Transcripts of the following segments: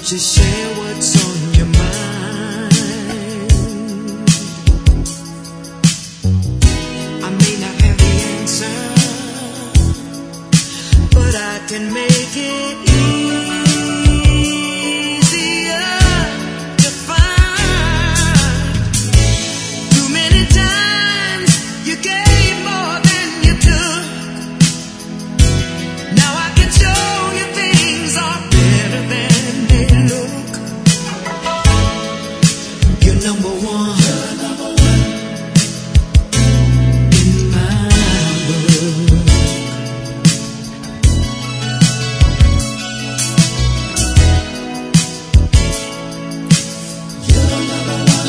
you share what's on your mind? I may not have the answer, but I can make it easier to find. Too many times you gave more than you took. Now I can show you things are better than they look. You're number one. In my book. You're number one.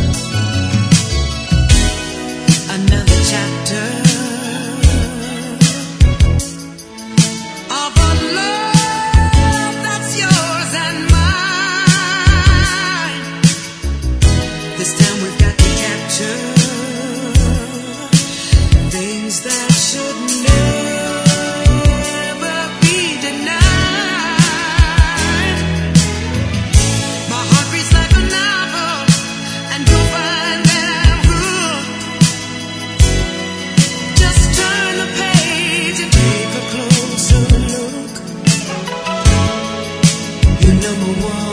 Another chapter of a love that's yours and mine. This time we've got to capture things that should never be denied. My heart beats like a novel, and you'll find that I'm hooked. Just turn the page and take a closer look. You're number one.